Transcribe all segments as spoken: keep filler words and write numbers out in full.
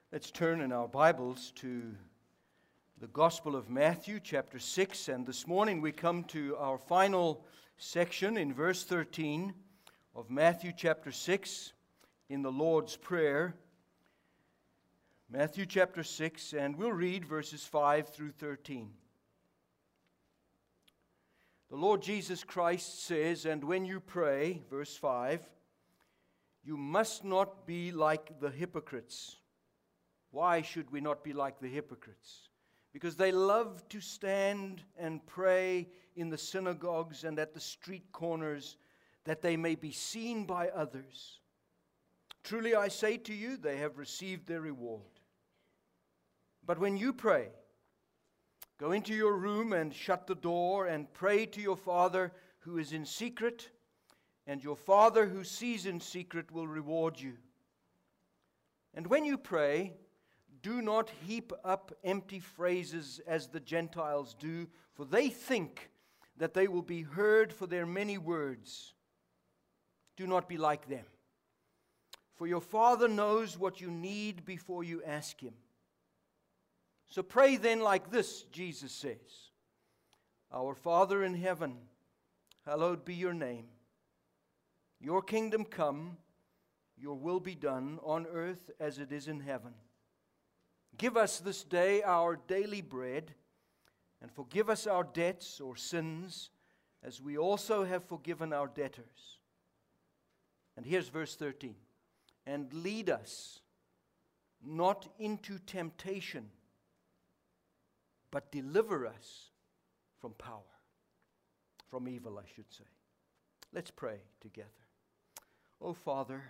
Let's turn in our Bibles to the Gospel of Matthew, chapter six, and this morning we come to our final section in verse thirteen of Matthew chapter six in the Lord's Prayer. Matthew chapter six, and we'll read verses five through thirteen. The Lord Jesus Christ says, "And when you pray," verse five, "you must not be like the hypocrites." Why should we not be like the hypocrites? Because they love to stand and pray in the synagogues and at the street corners, that they may be seen by others. Truly I say to you, they have received their reward. But when you pray, go into your room and shut the door and pray to your Father who is in secret, and your Father who sees in secret will reward you. And when you pray, do not heap up empty phrases as the Gentiles do, for they think that they will be heard for their many words. Do not be like them, for your Father knows what you need before you ask Him. So pray then like this, Jesus says, "Our Father in heaven, hallowed be your name. Your kingdom come, your will be done on earth as it is in heaven. Give us this day our daily bread, and forgive us our debts or sins, as we also have forgiven our debtors." And here's verse thirteen. "And lead us not into temptation, but deliver us from power," from evil, I should say. Let's pray together. Oh, Father,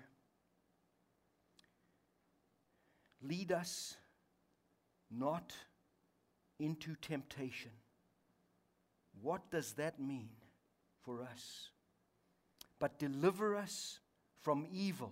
lead us not into temptation. What does that mean for us? But deliver us from evil.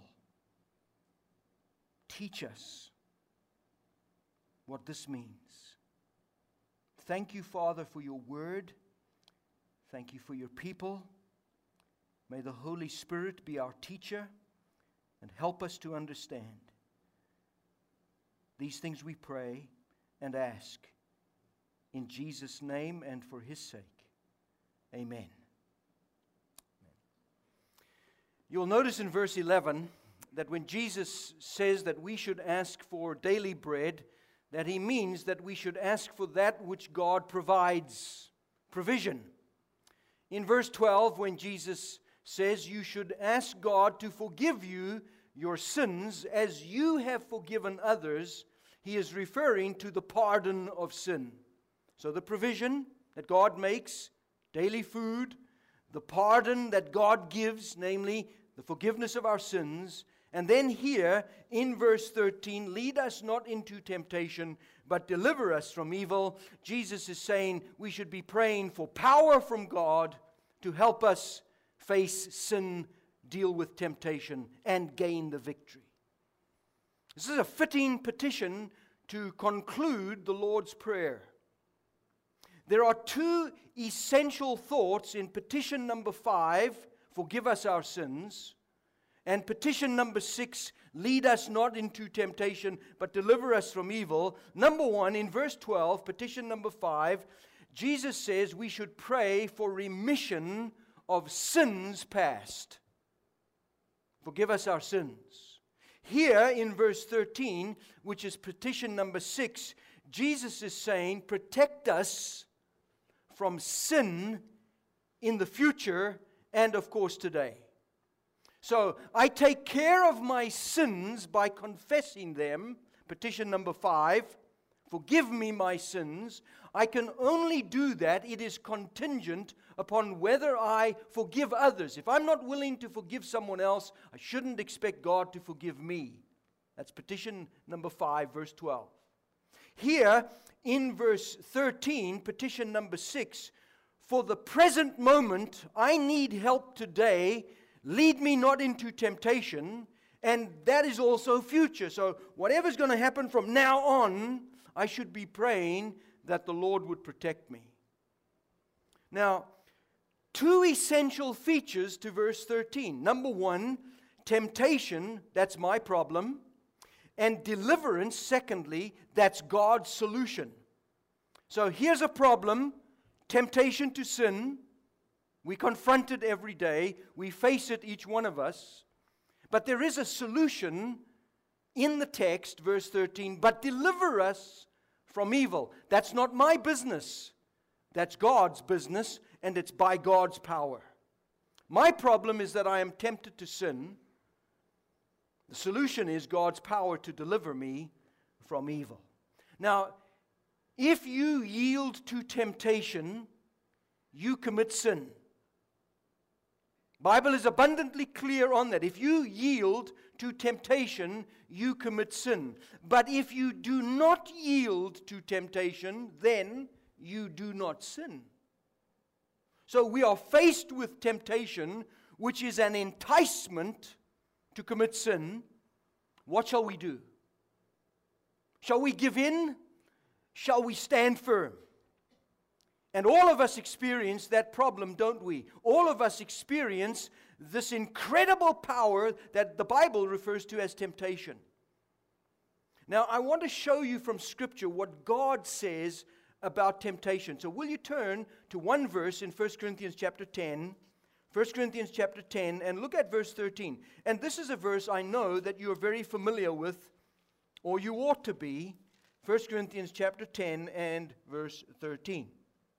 Teach us what this means. Thank you, Father, for your word. Thank you for your people. May the Holy Spirit be our teacher and help us to understand. These things we pray and ask in Jesus' name and for His sake. Amen. You'll notice in verse eleven that when Jesus says that we should ask for daily bread, that He means that we should ask for that which God provides, provision. In verse twelve, when Jesus says you should ask God to forgive you your sins as you have forgiven others, He is referring to the pardon of sin. So the provision that God makes, daily food, the pardon that God gives, namely the forgiveness of our sins, and then here in verse thirteen, lead us not into temptation, but deliver us from evil. Jesus is saying we should be praying for power from God to help us face sin, deal with temptation, and gain the victory. This is a fitting petition to conclude the Lord's Prayer. There are two essential thoughts in petition number five, forgive us our sins, and petition number six, lead us not into temptation, but deliver us from evil. Number one, in verse twelve, petition number five, Jesus says we should pray for remission of sins past. Forgive us our sins. Here in verse thirteen, which is petition number six, Jesus is saying, protect us from sin in the future and, of course, today. So I take care of my sins by confessing them, petition number five, forgive me my sins. I can only do that, it is contingent upon whether I forgive others. If I'm not willing to forgive someone else, I shouldn't expect God to forgive me. That's petition number five, verse twelve. Here, in verse thirteen, petition number six, for the present moment, I need help today. Lead me not into temptation, and that is also future. So whatever's going to happen from now on, I should be praying that the Lord would protect me. Now, two essential features to verse thirteen. Number one, temptation, that's my problem. And deliverance, secondly, that's God's solution. So here's a problem, temptation to sin. We confront it every day. We face it, each one of us. But there is a solution in the text, verse thirteen, but deliver us from evil. That's not my business. That's God's business, and it's by God's power. My problem is that I am tempted to sin. The solution is God's power to deliver me from evil. Now, if you yield to temptation, you commit sin. Bible is abundantly clear on that. If you yield to temptation, you commit sin. But if you do not yield to temptation, then you do not sin. So we are faced with temptation, which is an enticement to commit sin. What shall we do? Shall we give in? Shall we stand firm? And all of us experience that problem, don't we? All of us experience this incredible power that the Bible refers to as temptation. Now, I want to show you from Scripture what God says about temptation. So will you turn to one verse in First Corinthians chapter ten, First Corinthians chapter ten, and look at verse thirteen. And this is a verse I know that you are very familiar with, or you ought to be. First Corinthians chapter ten and verse thirteen.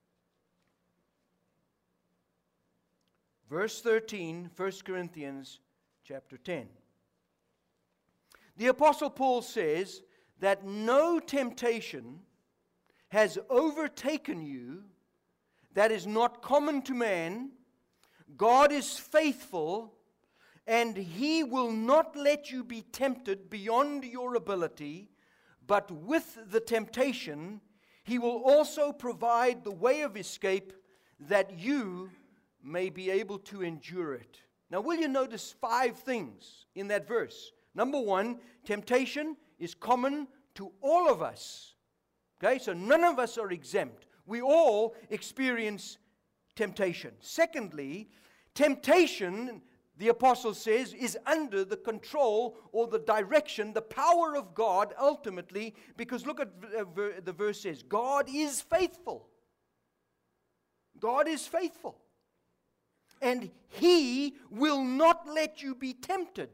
Verse thirteen, First Corinthians chapter ten. The Apostle Paul says that no temptation has overtaken you that is not common to man. God is faithful, and He will not let you be tempted beyond your ability, but with the temptation, He will also provide the way of escape that you may be able to endure it. Now, will you notice five things in that verse? Number one, temptation is common to all of us. Okay, so none of us are exempt. We all experience temptation. Secondly, temptation, the apostle says, is under the control or the direction, the power of God ultimately, because look at the verse says, God is faithful. God is faithful. And He will not let you be tempted.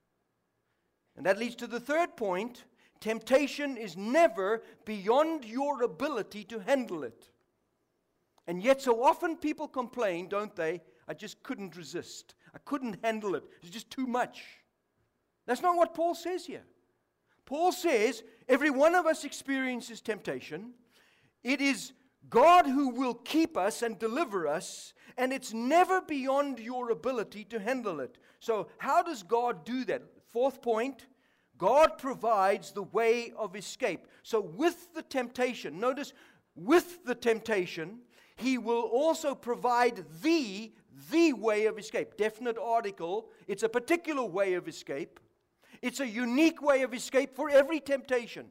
And that leads to the third point. Temptation is never beyond your ability to handle it. And yet so often people complain, don't they? I just couldn't resist. I couldn't handle it. It's just too much. That's not what Paul says here. Paul says every one of us experiences temptation. It is God who will keep us and deliver us, and it's never beyond your ability to handle it. So how does God do that? Fourth point, God provides the way of escape. So with the temptation, notice, with the temptation, He will also provide the, the way of escape. Definite article. It's a particular way of escape. It's a unique way of escape for every temptation.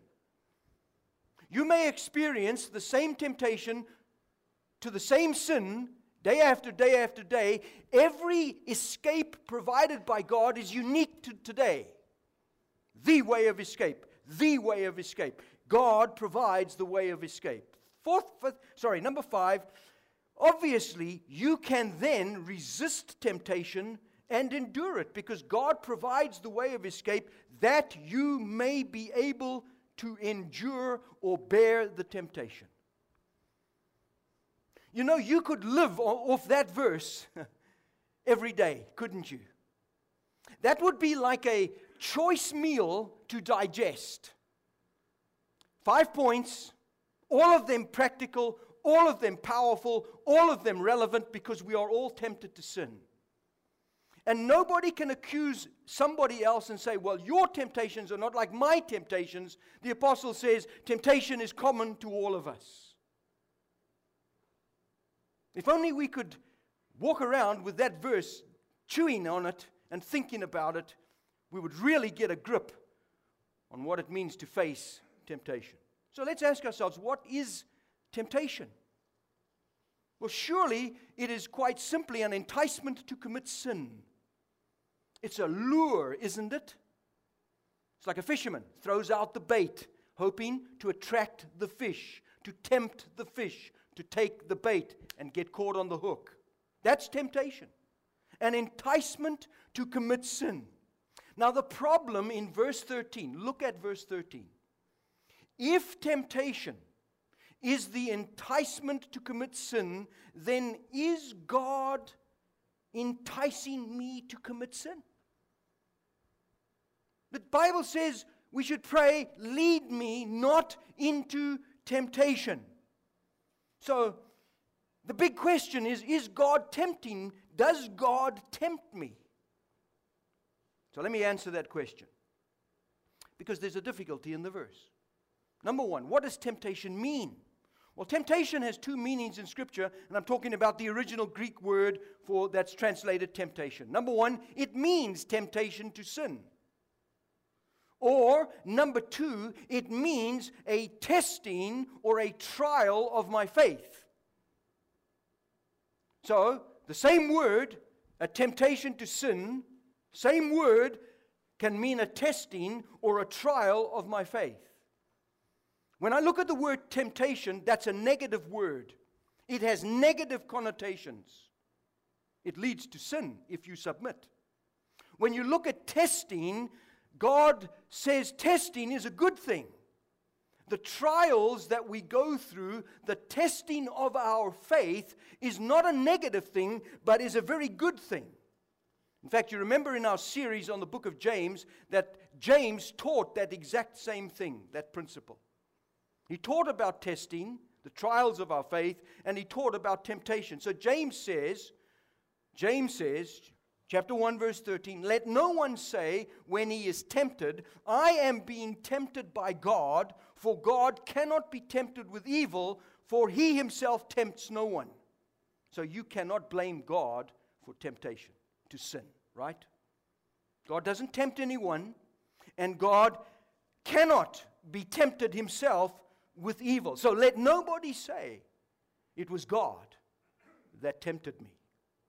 You may experience the same temptation to the same sin day after day after day. Every escape provided by God is unique to today. The way of escape. The way of escape. God provides the way of escape. Fourth, fifth, sorry, number five. Obviously, you can then resist temptation and endure it because God provides the way of escape that you may be able to endure or bear the temptation. You know, you could live off that verse every day, couldn't you? That would be like a choice meal to digest. Five points, all of them practical, all of them powerful, all of them relevant because we are all tempted to sin. And nobody can accuse somebody else and say, well, your temptations are not like my temptations. The apostle says temptation is common to all of us. If only we could walk around with that verse, chewing on it and thinking about it, we would really get a grip on what it means to face temptation. So let's ask ourselves, what is temptation? Well, surely it is quite simply an enticement to commit sin. It's a lure, isn't it? It's like a fisherman throws out the bait, hoping to attract the fish, to tempt the fish, to take the bait and get caught on the hook. That's temptation. An enticement to commit sin. Now the problem in verse thirteen, look at verse thirteen. If temptation is the enticement to commit sin, then is God enticing me to commit sin? The Bible says we should pray, lead me not into temptation. So, the big question is, is God tempting? Does God tempt me? So let me answer that question. Because there's a difficulty in the verse. Number one, what does temptation mean? Well, temptation has two meanings in Scripture, and I'm talking about the original Greek word for that's translated temptation. Number one, it means temptation to sin. Or, number two, it means a testing or a trial of my faith. So, the same word, a temptation to sin, same word can mean a testing or a trial of my faith. When I look at the word temptation, that's a negative word. It has negative connotations. It leads to sin if you submit. When you look at testing, God says testing is a good thing. The trials that we go through, the testing of our faith, is not a negative thing, but is a very good thing. In fact, you remember in our series on the book of James that James taught that exact same thing, that principle. He taught about testing, the trials of our faith, and he taught about temptation. So James says, James says, chapter one, verse thirteen, let no one say when he is tempted, I am being tempted by God, for God cannot be tempted with evil, for he himself tempts no one. So you cannot blame God for temptation, to sin, right? God doesn't tempt anyone, and God cannot be tempted himself with evil. So let nobody say it was God that tempted me.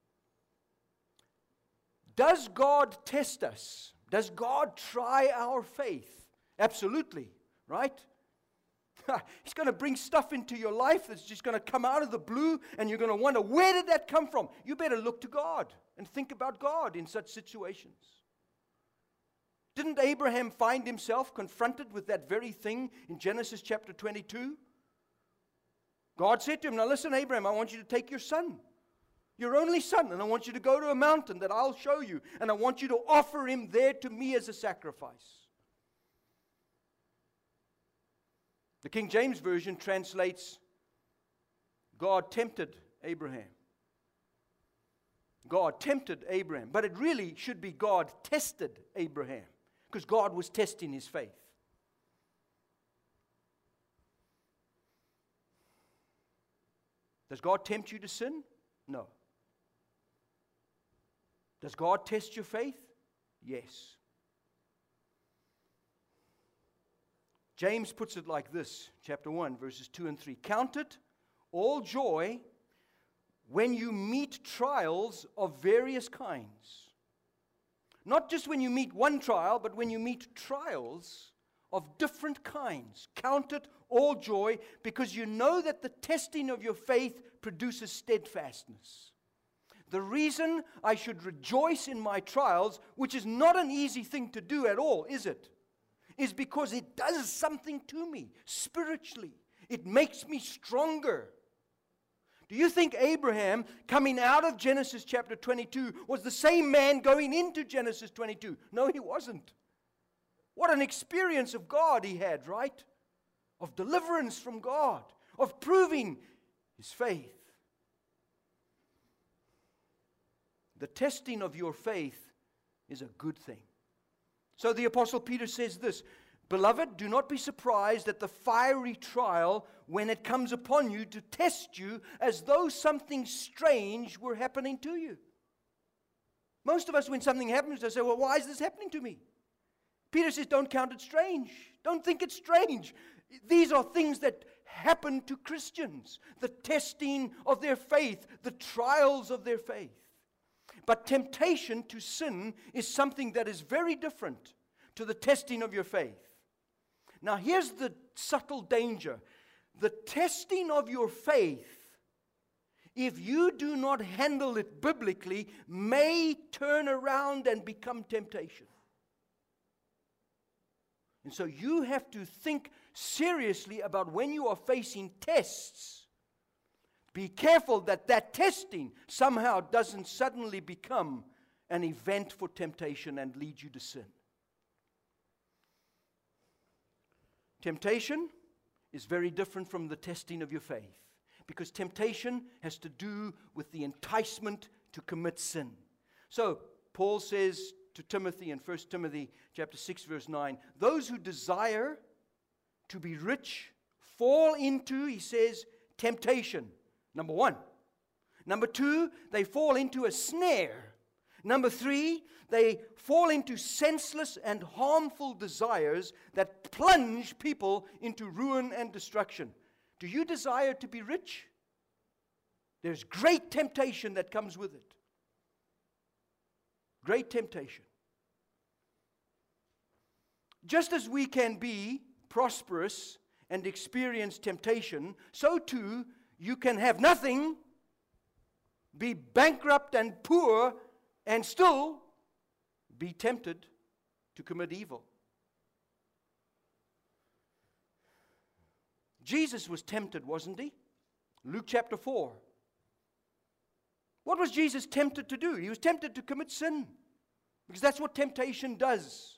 Does God test us? Does God try our faith? Absolutely, right? He's going to bring stuff into your life that's just going to come out of the blue, and you're going to wonder, where did that come from? You better look to God and think about God in such situations. Didn't Abraham find himself confronted with that very thing in Genesis chapter twenty-two? God said to him, now listen, Abraham, I want you to take your son, your only son, and I want you to go to a mountain that I'll show you, and I want you to offer him there to me as a sacrifice. The King James Version translates, God tempted Abraham. God tempted Abraham. But it really should be God tested Abraham, because God was testing his faith. Does God tempt you to sin? No. Does God test your faith? Yes. James puts it like this, chapter one, verses two and three. Count it all joy when you meet trials of various kinds. Not just when you meet one trial, but when you meet trials of different kinds. Count it all joy, because you know that the testing of your faith produces steadfastness. The reason I should rejoice in my trials, which is not an easy thing to do at all, is it? Is because it does something to me spiritually. It makes me stronger. Do you think Abraham, coming out of Genesis chapter twenty-two, was the same man going into Genesis twenty-two? No, he wasn't. What an experience of God he had, right? Of deliverance from God, of proving his faith. The testing of your faith is a good thing. So the Apostle Peter says this, beloved, do not be surprised at the fiery trial when it comes upon you to test you as though something strange were happening to you. Most of us, when something happens, they say, well, why is this happening to me? Peter says, don't count it strange. Don't think it's strange. These are things that happen to Christians. The testing of their faith, the trials of their faith. But temptation to sin is something that is very different to the testing of your faith. Now, here's the subtle danger. The testing of your faith, if you do not handle it biblically, may turn around and become temptation. And so you have to think seriously about when you are facing tests. Be careful that that testing somehow doesn't suddenly become an event for temptation and lead you to sin. Temptation is very different from the testing of your faith, because temptation has to do with the enticement to commit sin. So, Paul says to Timothy in First Timothy chapter six verse nine, those who desire to be rich fall into, he says, temptation. Number one. Number two, they fall into a snare. Number three, they fall into senseless and harmful desires that plunge people into ruin and destruction. Do you desire to be rich? There's great temptation that comes with it. Great temptation. Just as we can be prosperous and experience temptation, so too you can have nothing, be bankrupt and poor, and still be tempted to commit evil. Jesus was tempted, wasn't he? Luke chapter four. What was Jesus tempted to do? He was tempted to commit sin, because that's what temptation does.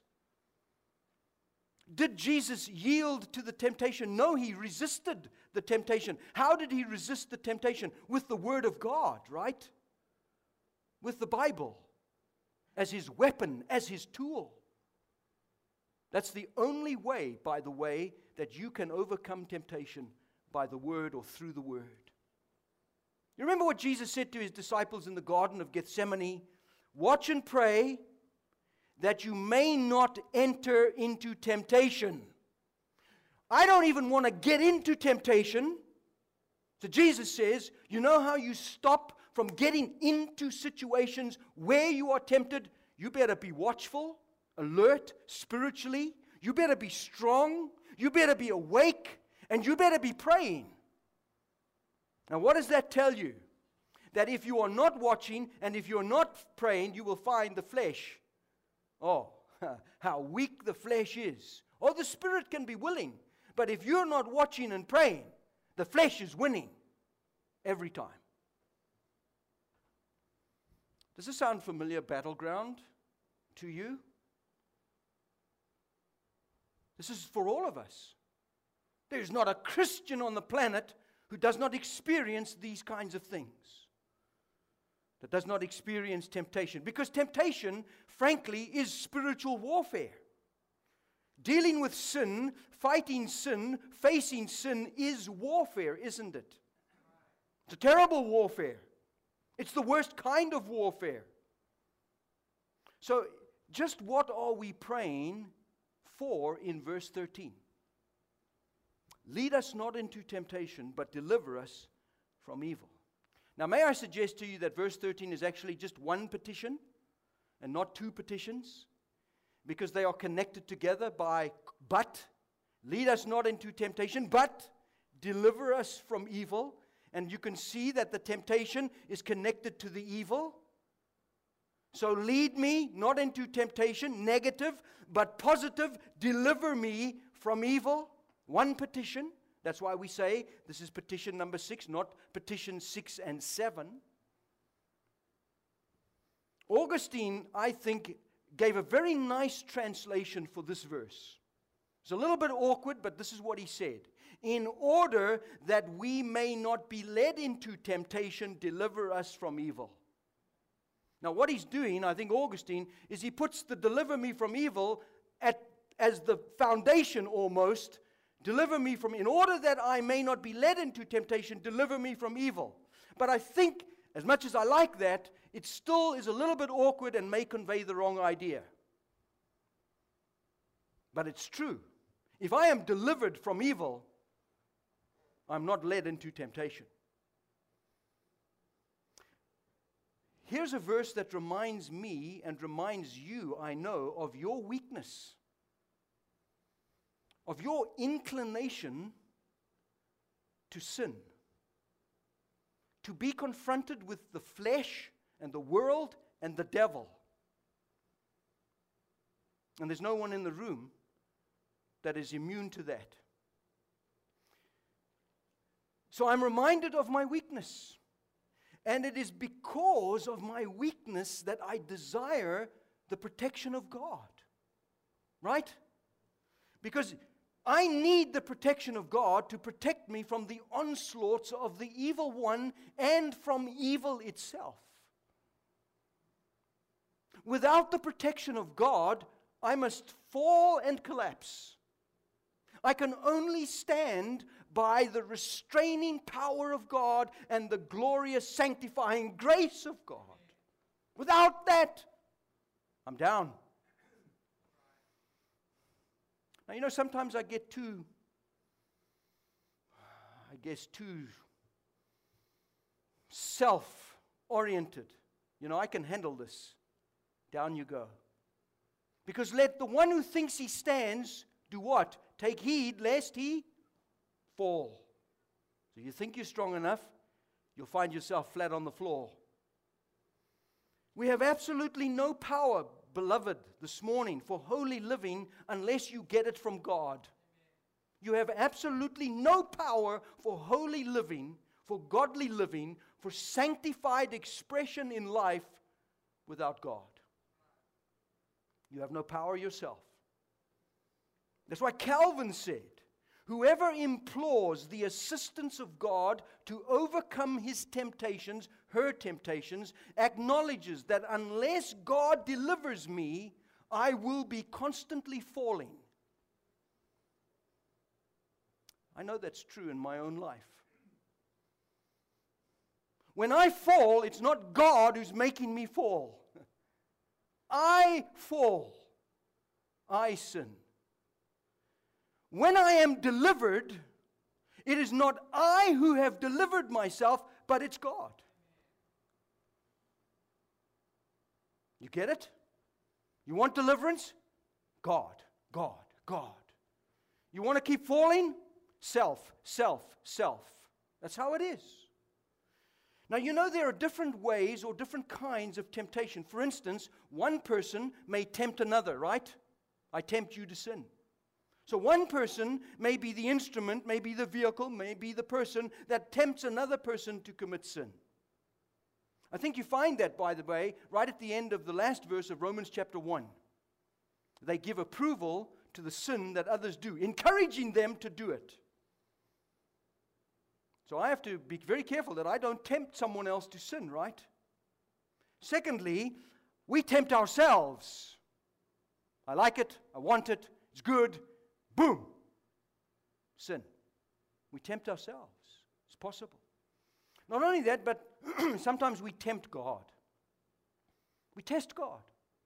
Did Jesus yield to the temptation? No, he resisted the temptation. How did he resist the temptation? With the Word of God, right? With the Bible as his weapon, as his tool. That's the only way, by the way, that you can overcome temptation, by the Word or through the Word. You remember what Jesus said to his disciples in the Garden of Gethsemane? Watch and pray that you may not enter into temptation. I don't even want to get into temptation. So Jesus says, you know how you stop from getting into situations where you are tempted? You better be watchful, alert, spiritually. You better be strong. You better be awake. And you better be praying. Now, what does that tell you? That if you are not watching and if you're not praying, you will find the flesh. Oh, how weak the flesh is. Oh, the spirit can be willing. But if you're not watching and praying, the flesh is winning every time. Does this sound familiar, battleground, to you? This is for all of us. There's not a Christian on the planet who does not experience these kinds of things, that does not experience temptation. Because temptation, frankly, is spiritual warfare. Dealing with sin, fighting sin, facing sin is warfare, isn't it? It's a terrible warfare. It's the worst kind of warfare. So, just what are we praying for in verse thirteen? Lead us not into temptation, but deliver us from evil. Now, may I suggest to you that verse thirteen is actually just one petition and not two petitions, because they are connected together by but. Lead us not into temptation, but deliver us from evil. And you can see that the temptation is connected to the evil. So lead me not into temptation, negative, but positive. Deliver me from evil. One petition. That's why we say this is petition number six, not petition six and seven. Augustine, I think, gave a very nice translation for this verse. It's a little bit awkward, but this is what he said. In order that we may not be led into temptation, deliver us from evil. Now, what he's doing, I think Augustine, is he puts the deliver me from evil at, as the foundation almost. Deliver me from, in order that I may not be led into temptation, deliver me from evil. But I think, as much as I like that, it still is a little bit awkward and may convey the wrong idea. But it's true. If I am delivered from evil, I'm not led into temptation. Here's a verse that reminds me and reminds you, I know, of your weakness of your inclination to sin, to be confronted with the flesh and the world and the devil. And there's no one in the room that is immune to that. So I'm reminded of my weakness. And it is because of my weakness that I desire the protection of God. Right? Because I need the protection of God to protect me from the onslaughts of the evil one and from evil itself. Without the protection of God, I must fall and collapse. I can only stand by the restraining power of God and the glorious sanctifying grace of God. Without that, I'm down. Now, you know, sometimes I get too, I guess, too self-oriented. You know, I can handle this. Down you go. Because let the one who thinks he stands do what? Take heed lest he fall. So you think you're strong enough, you'll find yourself flat on the floor. We have absolutely no power, beloved, this morning for holy living unless you get it from God. You have absolutely no power for holy living, for godly living, for sanctified expression in life without God. You have no power yourself. That's why Calvin said, whoever implores the assistance of God to overcome his temptations, her temptations, acknowledges that unless God delivers me, I will be constantly falling. I know that's true in my own life. When I fall, it's not God who's making me fall. I fall. I sin. When I am delivered, it is not I who have delivered myself, but it's God. You get it? You want deliverance? God, God, God. You want to keep falling? Self, self, self. That's how it is. Now, you know there are different ways or different kinds of temptation. For instance, one person may tempt another, right? I tempt you to sin. So one person may be the instrument, may be the vehicle, may be the person that tempts another person to commit sin. I think you find that, by the way, right at the end of the last verse of Romans chapter one. They give approval to the sin that others do, encouraging them to do it. So I have to be very careful that I don't tempt someone else to sin, right? Secondly, we tempt ourselves. I like it, I want it, it's good. Boom! Sin. We tempt ourselves. It's possible. Not only that, but sometimes we tempt God. We test God.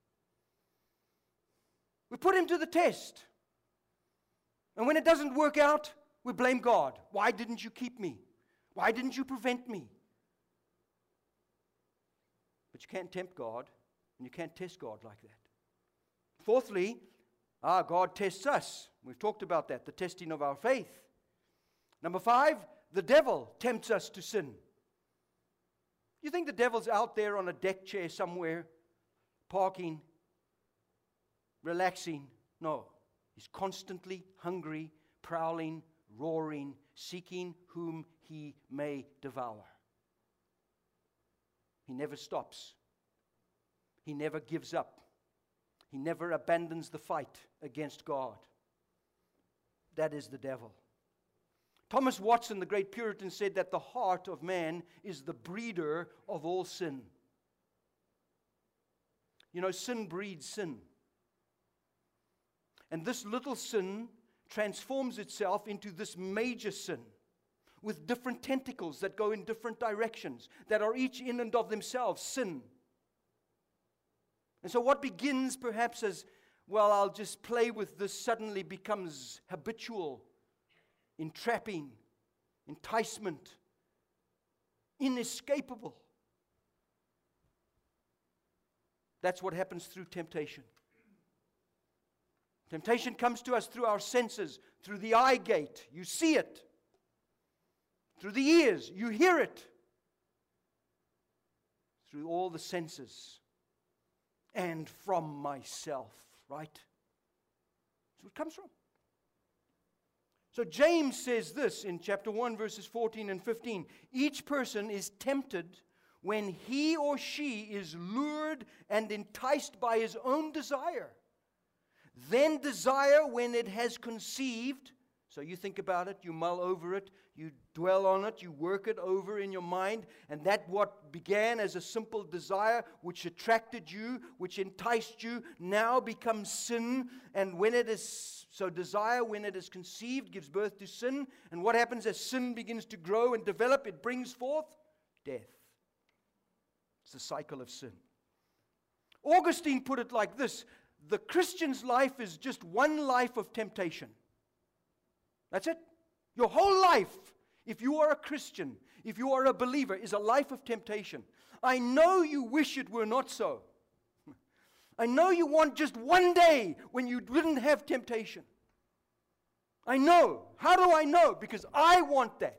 We put him to the test. And when it doesn't work out, we blame God. Why didn't you keep me? Why didn't you prevent me? But you can't tempt God, and you can't test God like that. Fourthly, Ah, God tests us. We've talked about that, the testing of our faith. Number five, the devil tempts us to sin. You think the devil's out there on a deck chair somewhere, parking, relaxing? No. He's constantly hungry, prowling, roaring, seeking whom he may devour. He never stops. He never gives up. He never abandons the fight against God. That is the devil. Thomas Watson, the great Puritan, said that the heart of man is the breeder of all sin. You know, sin breeds sin. And this little sin transforms itself into this major sin with different tentacles that go in different directions, that are each in and of themselves sin. And so what begins perhaps as, well, I'll just play with this, suddenly becomes habitual, entrapping, enticement, inescapable. That's what happens through temptation. Temptation comes to us through our senses, through the eye gate. You see it. Through the ears, you hear it. Through all the senses. And from myself, right? That's where it comes from. So James says this in chapter one, verses fourteen and fifteen. Each person is tempted when he or she is lured and enticed by his own desire. Then desire, when it has conceived, so you think about it, you mull over it, you dwell on it, you work it over in your mind, and that what began as a simple desire, which attracted you, which enticed you, now becomes sin. And when it is, so desire, when it is conceived, gives birth to sin. And what happens as sin begins to grow and develop? It brings forth death. It's the cycle of sin. Augustine put it like this: the Christian's life is just one life of temptation. That's it. Your whole life, if you are a Christian, if you are a believer, is a life of temptation. I know you wish it were not so. I know you want just one day when you didn't have temptation. I know. How do I know? Because I want that.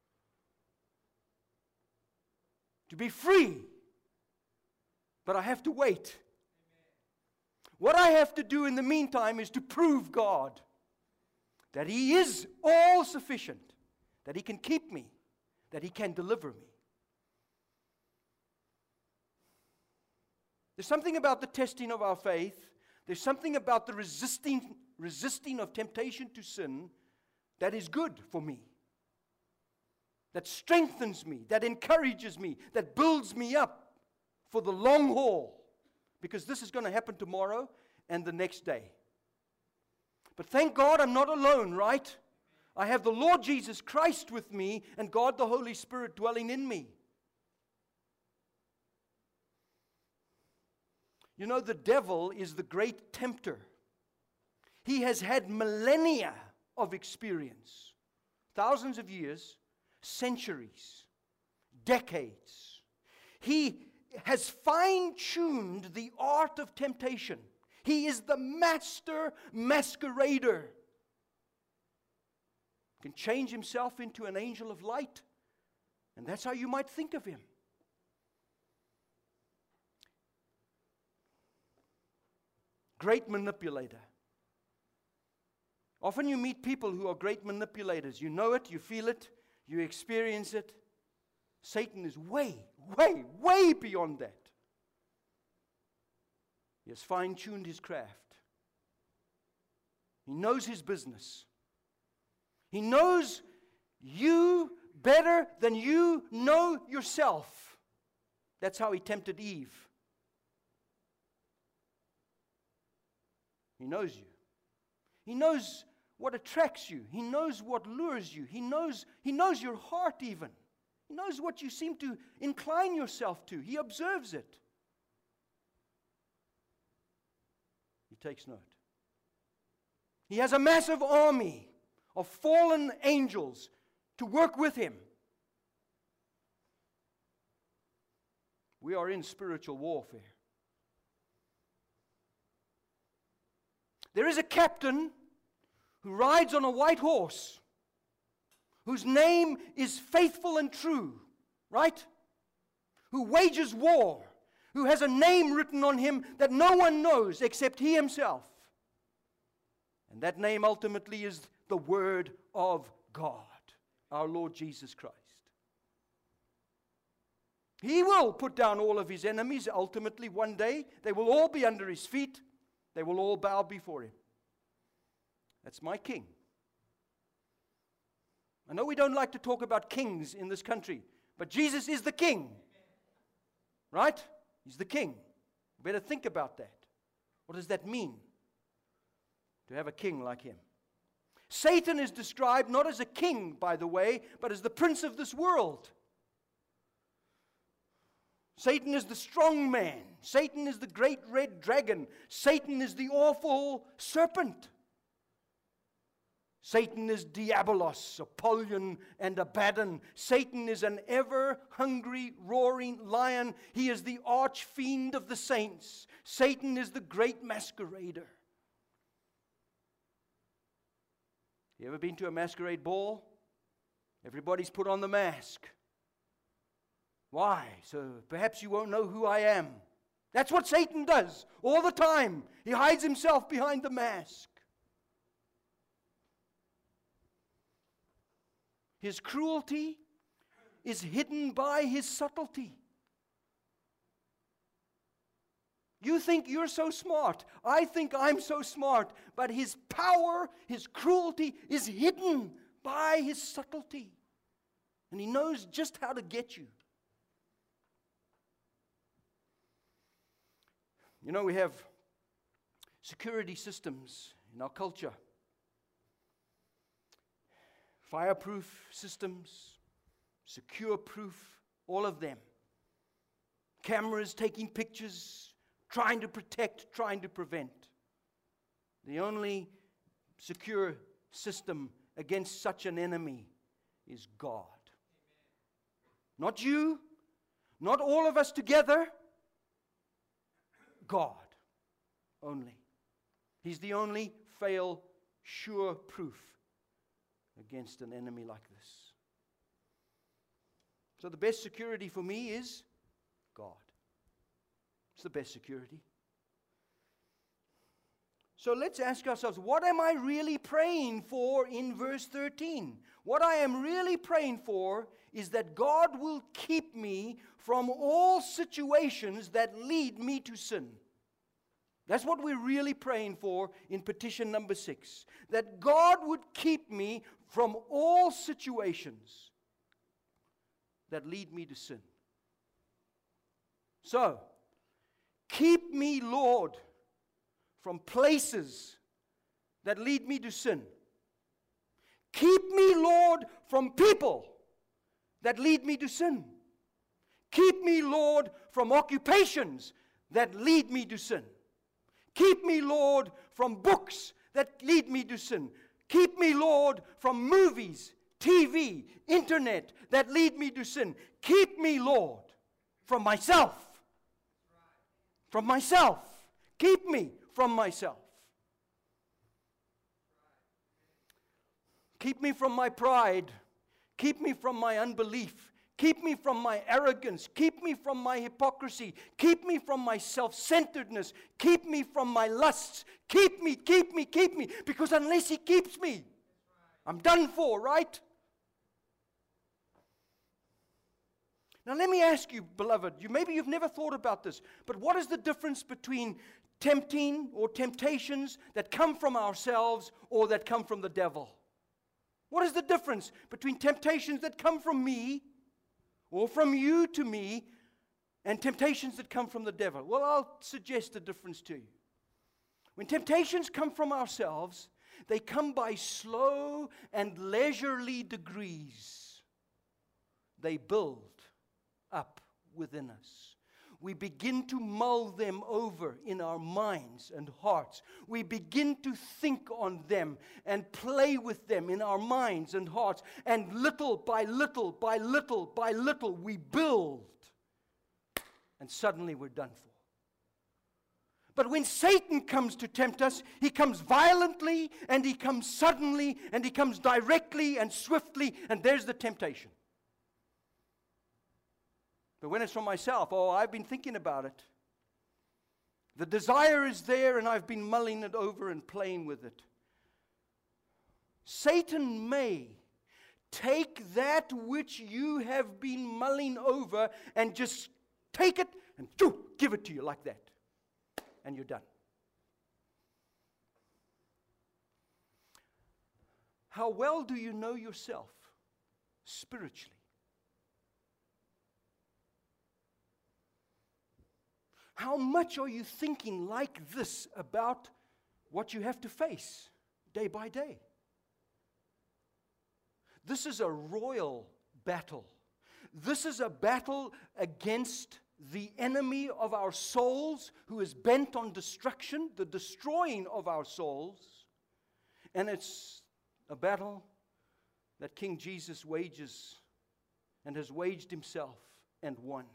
To be free. But I have to wait. What I have to do in the meantime is to prove God that He is all sufficient, that He can keep me, that He can deliver me. There's something about the testing of our faith, there's something about the resisting, resisting of temptation to sin that is good for me, that strengthens me, that encourages me, that builds me up for the long haul, because this is going to happen tomorrow and the next day. But thank God I'm not alone, right? I have the Lord Jesus Christ with me and God the Holy Spirit dwelling in me. You know, the devil is the great tempter. He has had millennia of experience, thousands of years, centuries, decades. He has fine-tuned the art of temptation. He is the master masquerader. He can change himself into an angel of light, and that's how you might think of him. Great manipulator. Often you meet people who are great manipulators. You know it, you feel it, you experience it. Satan is way, way, way beyond that. He has fine-tuned his craft. He knows his business. He knows you better than you know yourself. That's how he tempted Eve. He knows you. He knows what attracts you. He knows what lures you. He knows, he knows your heart even. He knows what you seem to incline yourself to. He observes it. He takes note. He has a massive army of fallen angels to work with him. We are in spiritual warfare. There is a captain who rides on a white horse, whose name is Faithful and True, right? Who wages war, who has a name written on him that no one knows except he himself. And that name ultimately is the Word of God, our Lord Jesus Christ. He will put down all of his enemies ultimately one day. They will all be under his feet. They will all bow before him. That's my king. I know we don't like to talk about kings in this country, but Jesus is the king. Right? He's the king. You better think about that. What does that mean? To have a king like him. Satan is described not as a king, by the way, but as the prince of this world. Satan is the strong man. Satan is the great red dragon. Satan is the awful serpent. Satan is Diabolos, Apollyon, and Abaddon. Satan is an ever-hungry, roaring lion. He is the arch-fiend of the saints. Satan is the great masquerader. You ever been to a masquerade ball? Everybody's put on the mask. Why? So perhaps you won't know who I am. That's what Satan does all the time. He hides himself behind the mask. His cruelty is hidden by his subtlety. You think you're so smart. I think I'm so smart. But his power, his cruelty is hidden by his subtlety. And he knows just how to get you. You know, we have security systems in our culture. Fireproof systems, secure proof, all of them. Cameras taking pictures, trying to protect, trying to prevent. The only secure system against such an enemy is God. Not you, not all of us together. God only. He's the only fail, sure proof against an enemy like this. So the best security for me is God. It's the best security. So let's ask ourselves, what am I really praying for in verse thirteen? What I am really praying for is that God will keep me from all situations that lead me to sin. That's what we're really praying for in petition number six. That God would keep me from all situations that lead me to sin. So, keep me, Lord, from places that lead me to sin. Keep me, Lord, from people that lead me to sin. Keep me, Lord, from occupations that lead me to sin. Keep me, Lord, from books that lead me to sin. Keep me, Lord, from movies, T V, internet that lead me to sin. Keep me, Lord, from myself. From myself. Keep me from myself. Keep me from my pride. Keep me from my unbelief. Keep me from my arrogance. Keep me from my hypocrisy. Keep me from my self-centeredness. Keep me from my lusts. Keep me, keep me, keep me. Because unless He keeps me, I'm done for, right? Now let me ask you, beloved, you maybe you've never thought about this, but what is the difference between tempting or temptations that come from ourselves or that come from the devil? What is the difference between temptations that come from me or from you to me and temptations that come from the devil? Well, I'll suggest a difference to you. When temptations come from ourselves, they come by slow and leisurely degrees. They build up within us. We begin to mull them over in our minds and hearts. We begin to think on them and play with them in our minds and hearts. And little by little, by little, by little, we build. And suddenly we're done for. But when Satan comes to tempt us, he comes violently, and he comes suddenly, and he comes directly and swiftly, and there's the temptation. But when it's from myself, oh, I've been thinking about it. The desire is there, and I've been mulling it over and playing with it. Satan may take that which you have been mulling over and just take it and choo, give it to you like that. And you're done. How well do you know yourself spiritually? How much are you thinking like this about what you have to face day by day? This is a royal battle. This is a battle against the enemy of our souls who is bent on destruction, the destroying of our souls. And it's a battle that King Jesus wages and has waged himself and won.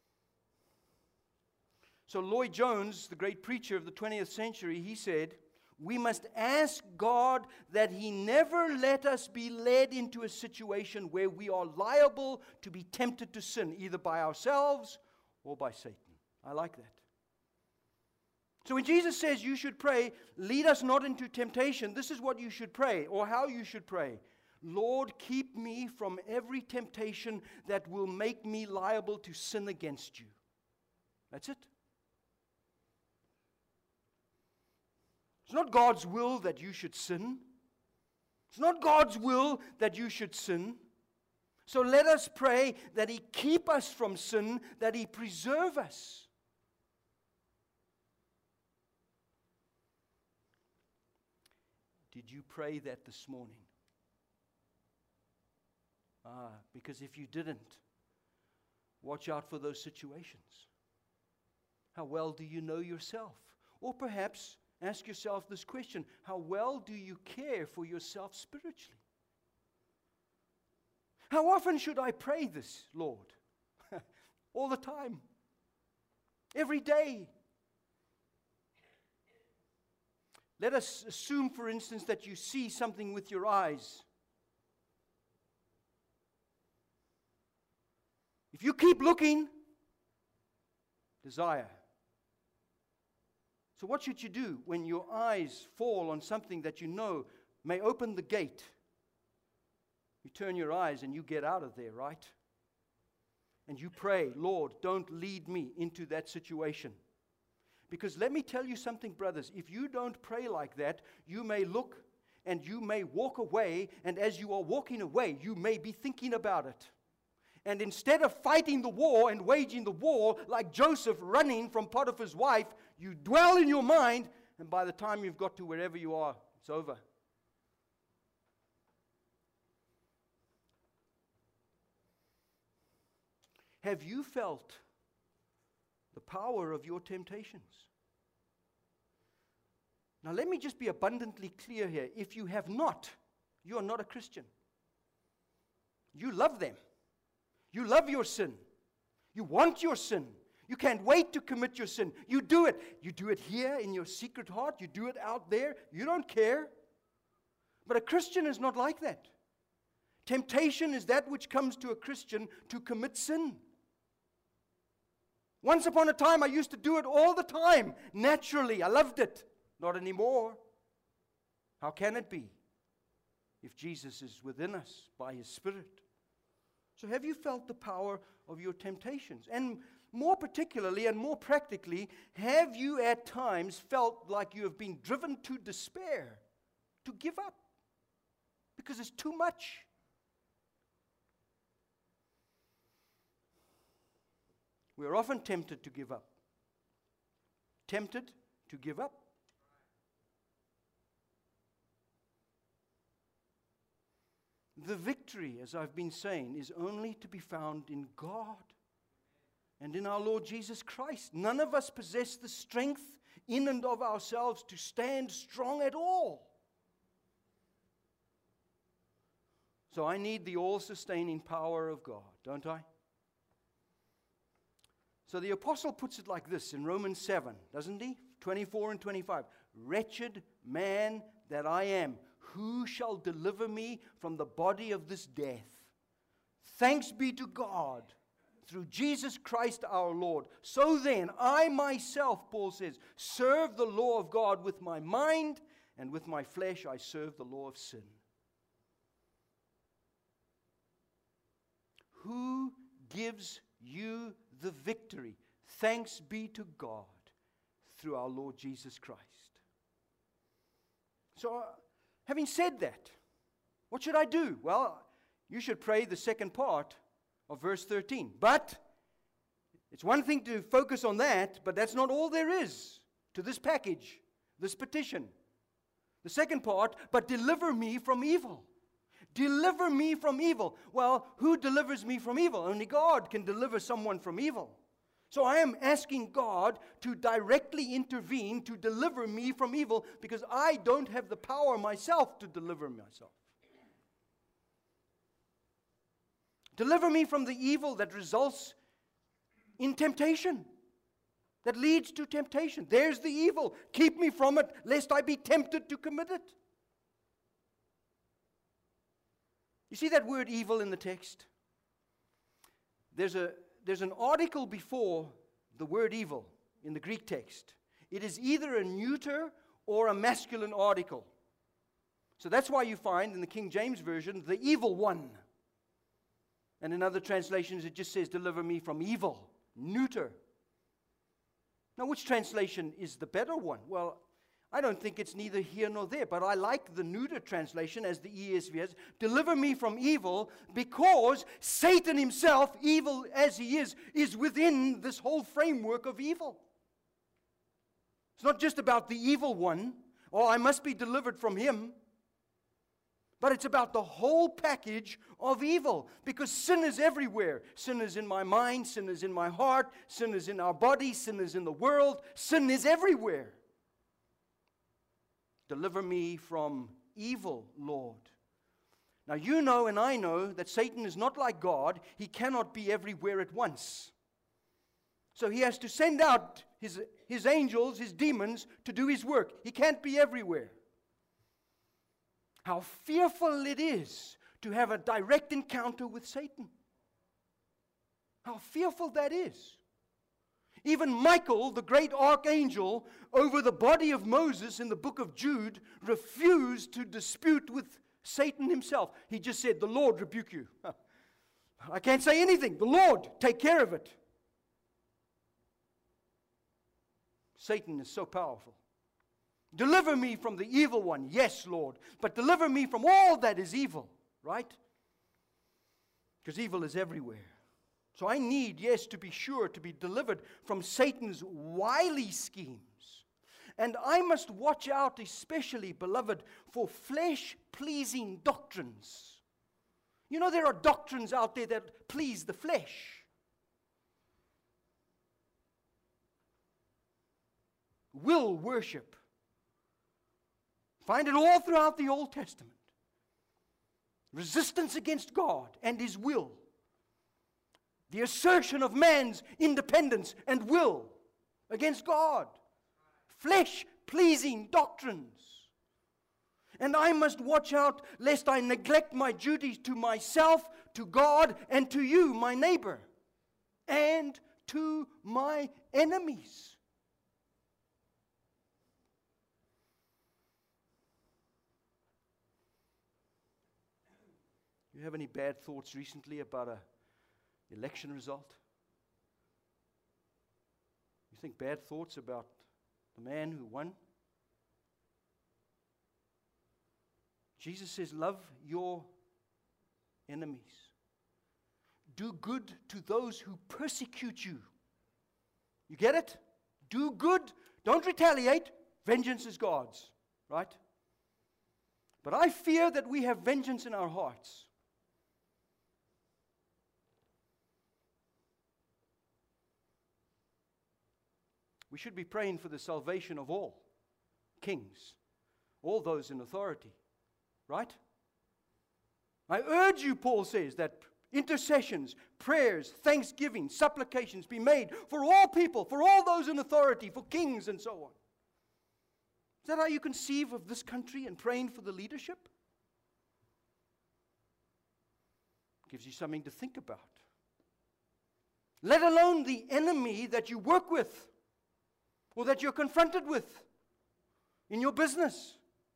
So Lloyd Jones, the great preacher of the twentieth century, he said, we must ask God that He never let us be led into a situation where we are liable to be tempted to sin, either by ourselves or by Satan. I like that. So when Jesus says you should pray, lead us not into temptation, this is what you should pray, or how you should pray. Lord, keep me from every temptation that will make me liable to sin against you. That's it. It's not God's will that you should sin. It's not God's will that you should sin. So let us pray that He keep us from sin, that He preserve us. Did you pray that this morning? Ah, because if you didn't, watch out for those situations. How well do you know yourself? Or perhaps ask yourself this question: how well do you care for yourself spiritually? How often should I pray this, Lord? All the time. Every day. Let us assume, for instance, that you see something with your eyes. If you keep looking, desire. So what should you do when your eyes fall on something that you know may open the gate? You turn your eyes and you get out of there, right? And you pray, Lord, don't lead me into that situation. Because let me tell you something, brothers, if you don't pray like that, you may look and you may walk away, and as you are walking away, you may be thinking about it. And instead of fighting the war and waging the war like Joseph running from Potiphar's wife, you dwell in your mind, and by the time you've got to wherever you are, it's over. Have you felt the power of your temptations? Now let me just be abundantly clear here. If you have not, you are not a Christian. You love them. You love your sin. You want your sin. You can't wait to commit your sin. You do it. You do it here in your secret heart. You do it out there. You don't care. But a Christian is not like that. Temptation is that which comes to a Christian to commit sin. Once upon a time, I used to do it all the time, naturally. I loved it. Not anymore. How can it be if Jesus is within us by His Spirit? So have you felt the power of your temptations? And more particularly and more practically, have you at times felt like you have been driven to despair, to give up? Because it's too much. We are often tempted to give up. Tempted to give up. The victory, as I've been saying, is only to be found in God and in our Lord Jesus Christ. None of us possess the strength in and of ourselves to stand strong at all. So I need the all-sustaining power of God, don't I? So the apostle puts it like this in Romans seven, doesn't he? twenty-four and twenty-five. Wretched man that I am, who shall deliver me from the body of this death? Thanks be to God through Jesus Christ our Lord. So then, I myself, Paul says, serve the law of God with my mind, and with my flesh I serve the law of sin. Who gives you the victory? Thanks be to God through our Lord Jesus Christ. So, uh, having said that, what should I do? Well, you should pray the second part of verse thirteen. But it's one thing to focus on that, but that's not all there is to this package, this petition. The second part, but deliver me from evil. Deliver me from evil. Well, who delivers me from evil? Only God can deliver someone from evil. So I am asking God to directly intervene to deliver me from evil, because I don't have the power myself to deliver myself. Deliver me from the evil that results in temptation. that leads to temptation. There's the evil. Keep me from it, lest I be tempted to commit it. You see that word evil in the text? There's a, there's an article before the word evil in the Greek text. It is either a neuter or a masculine article. So that's why you find in the King James Version, the evil one. And in other translations, it just says, deliver me from evil, neuter. Now, which translation is the better one? Well, I don't think it's neither here nor there, but I like the neuter translation as the E S V has. Deliver me from evil, because Satan himself, evil as he is, is within this whole framework of evil. It's not just about the evil one, or I must be delivered from him, but it's about the whole package of evil, because sin is everywhere. Sin is in my mind, sin is in my heart, sin is in our body, sin is in the world, sin is everywhere. Deliver me from evil, Lord. Now you know and I know that Satan is not like God. He cannot be everywhere at once. So he has to send out his, his angels, his demons, to do his work. He can't be everywhere. How fearful it is to have a direct encounter with Satan. How fearful that is. Even Michael, the great archangel, over the body of Moses in the book of Jude, refused to dispute with Satan himself. He just said, the Lord rebuke you. I can't say anything. The Lord, take care of it. Satan is so powerful. Deliver me from the evil one. Yes, Lord. But deliver me from all that is evil. Right? Because evil is everywhere. So I need, yes, to be sure, to be delivered from Satan's wily schemes. And I must watch out, especially, beloved, for flesh-pleasing doctrines. You know, there are doctrines out there that please the flesh. Will worship. Find it all throughout the Old Testament. Resistance against God and His will. The assertion of man's independence and will against God. Flesh-pleasing doctrines. And I must watch out lest I neglect my duties to myself, to God, and to you, my neighbor, and to my enemies. You have any bad thoughts recently about a election result? You think bad thoughts about the man who won? Jesus says, love your enemies. Do good to those who persecute you. You get it? Do good. Don't retaliate. Vengeance is God's. Right? But I fear that we have vengeance in our hearts. We should be praying for the salvation of all kings, all those in authority, right? I urge you, Paul says, that intercessions, prayers, thanksgiving, supplications be made for all people, for all those in authority, for kings and so on. Is that how you conceive of this country and praying for the leadership? Gives you something to think about. Let alone the enemy that you work with, or that you're confronted with in your business.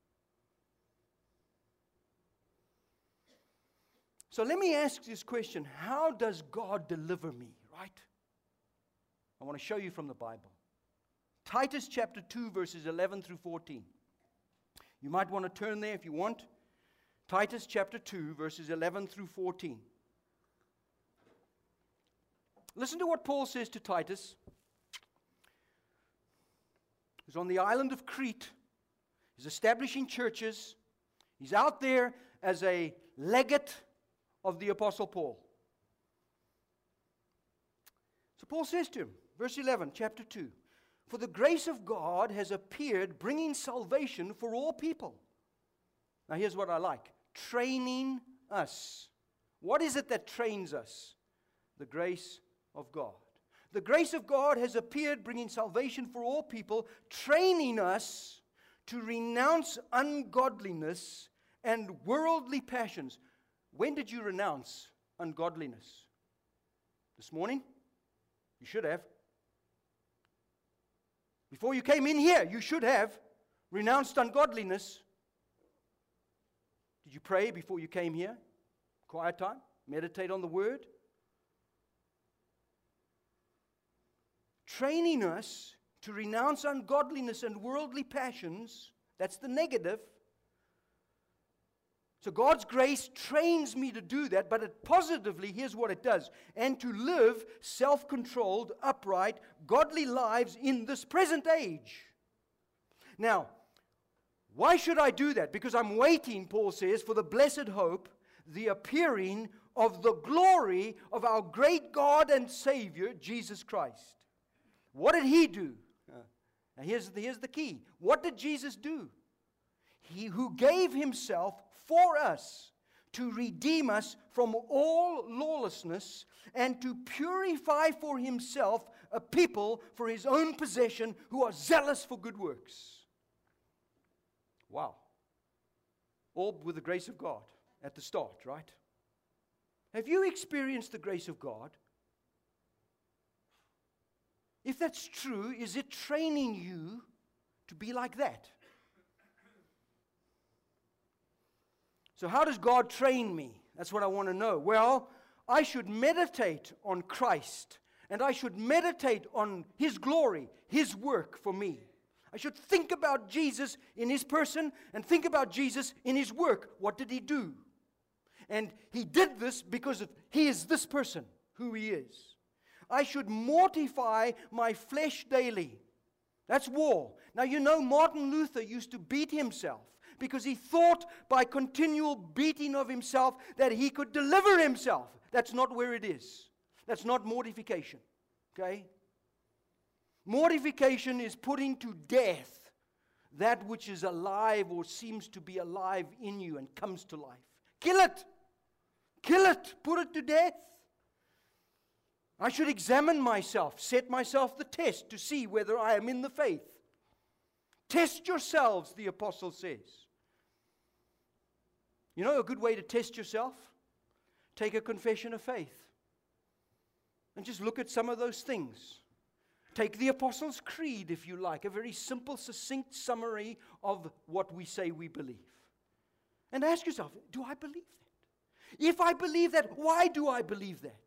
So let me ask this question. How does God deliver me, right? I want to show you from the Bible. Titus chapter two, verses eleven through fourteen. You might want to turn there if you want. Titus chapter two, verses eleven through fourteen. Listen to what Paul says to Titus. He's on the island of Crete. He's establishing churches. He's out there as a legate of the Apostle Paul. So Paul says to him, verse eleven, chapter two, for the grace of God has appeared, bringing salvation for all people. Now here's what I like. Training us. What is it that trains us? The grace of God. The grace of God has appeared, bringing salvation for all people, training us to renounce ungodliness and worldly passions. When did you renounce ungodliness? This morning? You should have. Before you came in here, you should have renounced ungodliness. Did you pray before you came here? Quiet time? Meditate on the Word? Training us to renounce ungodliness and worldly passions. That's the negative. So God's grace trains me to do that, but it positively, here's what it does. And to live self-controlled, upright, godly lives in this present age. Now, why should I do that? Because I'm waiting, Paul says, for the blessed hope, the appearing of the glory of our great God and Savior, Jesus Christ. What did He do? Uh, now here's, here's the key. What did Jesus do? He who gave Himself for us to redeem us from all lawlessness and to purify for Himself a people for His own possession who are zealous for good works. Wow. All with the grace of God at the start, right? Have you experienced the grace of God? If that's true, is it training you to be like that? So how does God train me? That's what I want to know. Well, I should meditate on Christ, and I should meditate on His glory, His work for me. I should think about Jesus in His person and think about Jesus in His work. What did He do? And He did this because of He is this person, who He is. I should mortify my flesh daily. That's war. Now, you know, Martin Luther used to beat himself because he thought by continual beating of himself that he could deliver himself. That's not where it is. That's not mortification. Okay? Mortification is putting to death that which is alive or seems to be alive in you and comes to life. Kill it. Kill it. Put it to death. I should examine myself, set myself the test to see whether I am in the faith. Test yourselves, the apostle says. You know a good way to test yourself? Take a confession of faith. And just look at some of those things. Take the Apostles' Creed, if you like, a very simple, succinct summary of what we say we believe. And ask yourself, do I believe that? If I believe that, why do I believe that?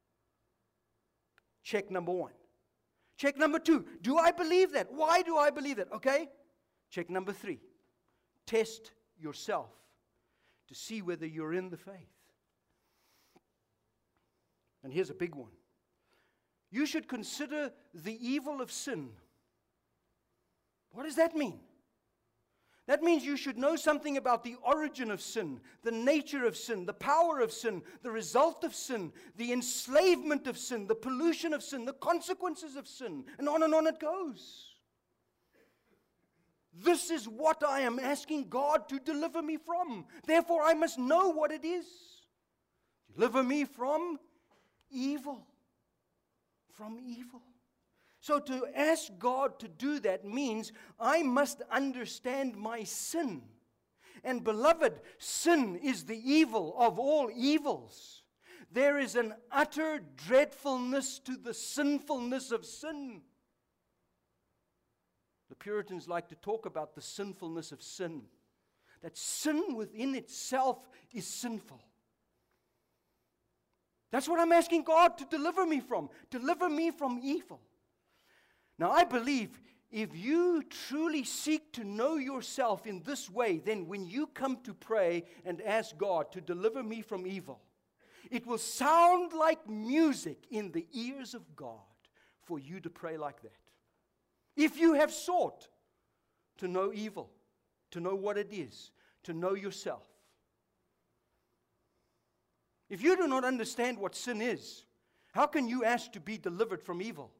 Check number one. Check number two, do I believe that? Why do I believe that? Okay? Check number three, test yourself to see whether you're in the faith. And here's a big one. You should consider the evil of sin. What does that mean? That means you should know something about the origin of sin, the nature of sin, the power of sin, the result of sin, the enslavement of sin, the pollution of sin, the consequences of sin, and on and on it goes. This is what I am asking God to deliver me from. Therefore, I must know what it is. Deliver me from evil. From evil. So to ask God to do that means I must understand my sin. And beloved, sin is the evil of all evils. There is an utter dreadfulness to the sinfulness of sin. The Puritans like to talk about the sinfulness of sin. That sin within itself is sinful. That's what I'm asking God to deliver me from. Deliver me from evil. Now, I believe if you truly seek to know yourself in this way, then when you come to pray and ask God to deliver me from evil, it will sound like music in the ears of God for you to pray like that. If you have sought to know evil, to know what it is, to know yourself. If you do not understand what sin is, how can you ask to be delivered from evil?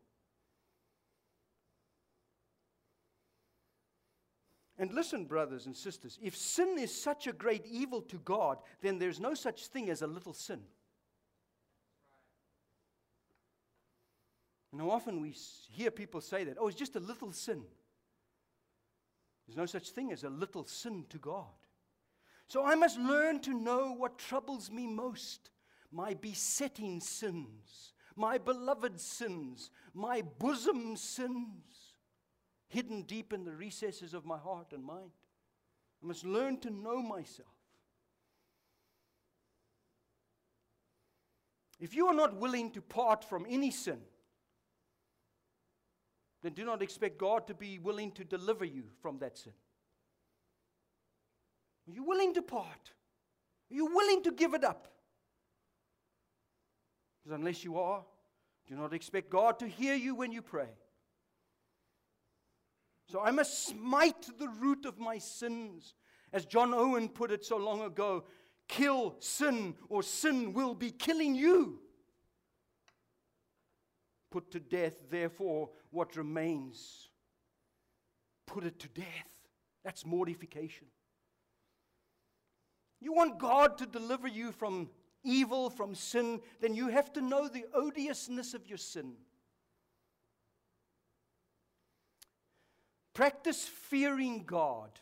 And listen, brothers and sisters, if sin is such a great evil to God, then there's no such thing as a little sin. You know, often we hear people say that, oh, it's just a little sin. There's no such thing as a little sin to God. So I must learn to know what troubles me most. My besetting sins, my beloved sins, my bosom sins, hidden deep in the recesses of my heart and mind. I must learn to know myself. If you are not willing to part from any sin, then do not expect God to be willing to deliver you from that sin. Are you willing to part? Are you willing to give it up? Because unless you are, do not expect God to hear you when you pray. So I must smite the root of my sins. As John Owen put it so long ago, kill sin or sin will be killing you. Put to death, therefore, what remains. Put it to death. That's mortification. You want God to deliver you from evil, from sin, then you have to know the odiousness of your sin. Practice fearing God.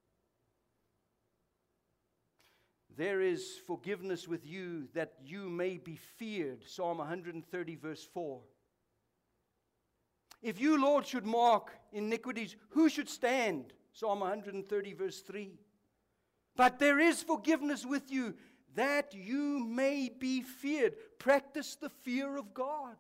There is forgiveness with you that you may be feared. Psalm one thirty, verse four. If you, Lord, should mark iniquities, who should stand? Psalm one thirty, verse three. But there is forgiveness with you that you may be feared. Practice the fear of God.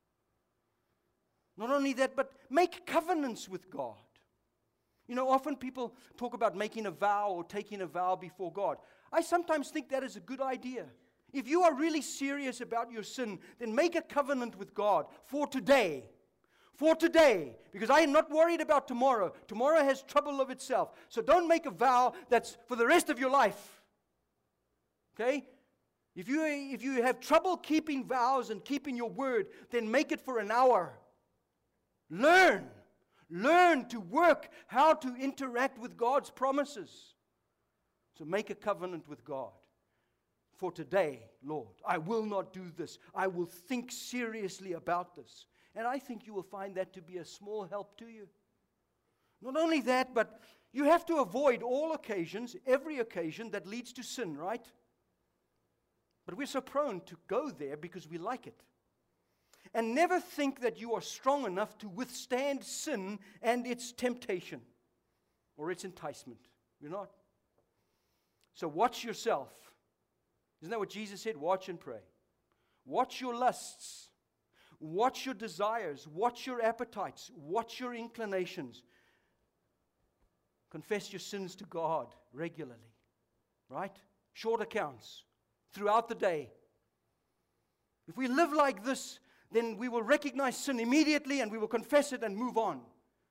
Not only that, but make covenants with God. You know, often people talk about making a vow or taking a vow before God. I sometimes think that is a good idea. If you are really serious about your sin, then make a covenant with God for today. For today. Because I am not worried about tomorrow. Tomorrow has trouble of itself. So don't make a vow that's for the rest of your life. Okay? If you, if you have trouble keeping vows and keeping your word, then make it for an hour. Learn. Learn to work how to interact with God's promises. So make a covenant with God. For today, Lord, I will not do this. I will think seriously about this. And I think you will find that to be a small help to you. Not only that, but you have to avoid all occasions, every occasion that leads to sin, right? But we're so prone to go there because we like it. And never think that you are strong enough to withstand sin and its temptation or its enticement. You're not. So watch yourself. Isn't that what Jesus said? Watch and pray. Watch your lusts. Watch your desires. Watch your appetites. Watch your inclinations. Confess your sins to God regularly. Right? Short accounts throughout the day. If we live like this, then we will recognize sin immediately and we will confess it and move on.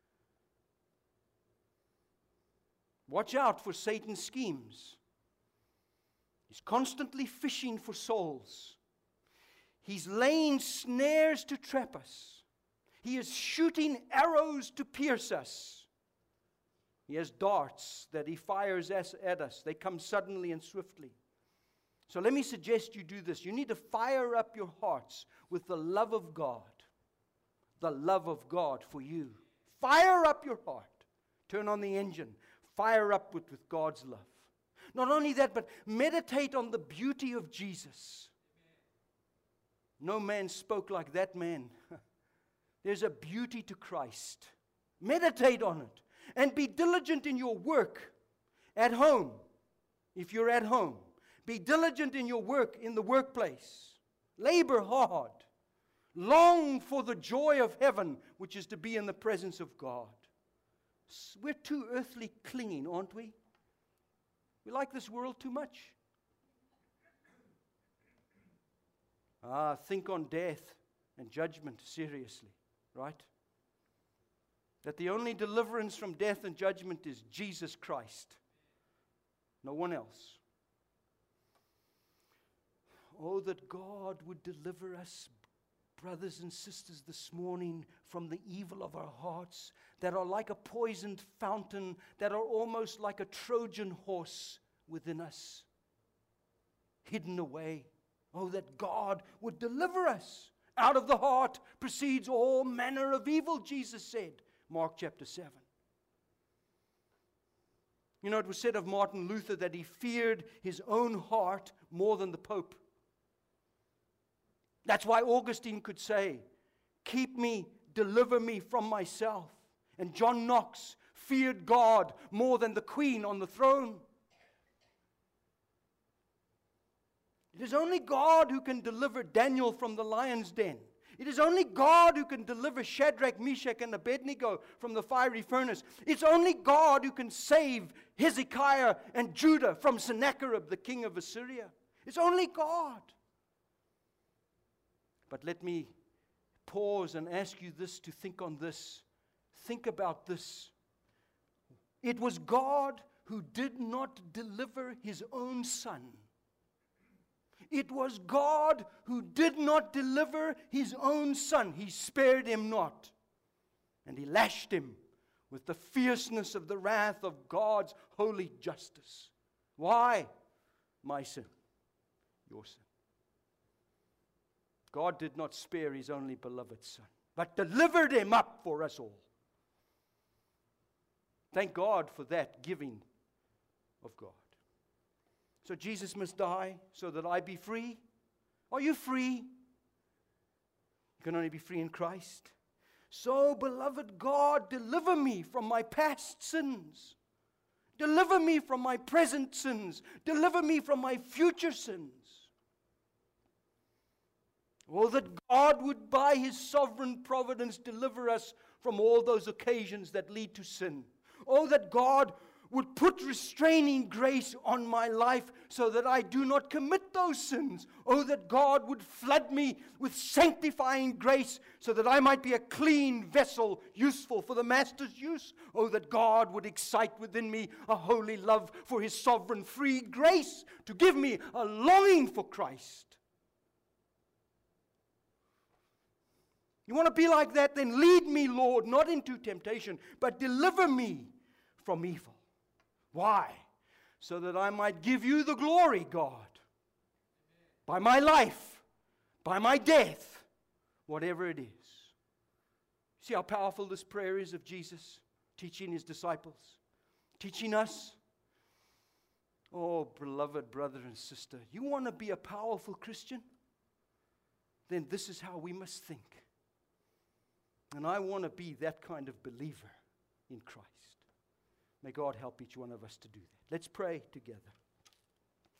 Watch out for Satan's schemes. He's constantly fishing for souls. He's laying snares to trap us. He is shooting arrows to pierce us. He has darts that he fires at us. They come suddenly and swiftly. So let me suggest you do this. You need to fire up your hearts with the love of God. The love of God for you. Fire up your heart. Turn on the engine. Fire up with, with God's love. Not only that, but meditate on the beauty of Jesus. No man spoke like that man. There's a beauty to Christ. Meditate on it. And be diligent in your work at home. If you're at home. Be diligent in your work in the workplace. Labor hard. Long for the joy of heaven, which is to be in the presence of God. We're too earthly clinging, aren't we? We like this world too much. Ah, think on death and judgment seriously, right? That the only deliverance from death and judgment is Jesus Christ. No one else. Oh, that God would deliver us, brothers and sisters, this morning from the evil of our hearts that are like a poisoned fountain, that are almost like a Trojan horse within us, hidden away. Oh, that God would deliver us Out of the heart proceeds all manner of evil, Jesus said. Mark chapter seven. You know, it was said of Martin Luther that he feared his own heart more than the Pope. That's why Augustine could say, keep me, deliver me from myself. And John Knox feared God more than the Queen on the throne. It is only God who can deliver Daniel from the lion's den. It is only God who can deliver Shadrach, Meshach, and Abednego from the fiery furnace. It's only God who can save Hezekiah and Judah from Sennacherib, the king of Assyria. It's only God. But let me pause and ask you this, to think on this. Think about this. It was God who did not deliver his own son. It was God who did not deliver his own son. He spared him not. And he lashed him with the fierceness of the wrath of God's holy justice. Why? My sin. Your sin. God did not spare his only beloved son, but delivered him up for us all. Thank God for that giving of God. So Jesus must die so that I be free. Are you free? You can only be free in Christ. So, beloved God, deliver me from my past sins. Deliver me from my present sins. Deliver me from my future sins. Oh, that God would by his sovereign providence deliver us from all those occasions that lead to sin. Oh, that God would put restraining grace on my life so that I do not commit those sins. Oh, that God would flood me with sanctifying grace so that I might be a clean vessel, useful for the Master's use. Oh, that God would excite within me a holy love for his sovereign free grace to give me a longing for Christ. You want to be like that? Then lead me, Lord, not into temptation, but deliver me from evil. Why? So that I might give you the glory, God. By my life, by my death, whatever it is. See how powerful this prayer is of Jesus, teaching his disciples, teaching us. Oh, beloved brother and sister, you want to be a powerful Christian? Then this is how we must think. And I want to be that kind of believer in Christ. May God help each one of us to do that. Let's pray together.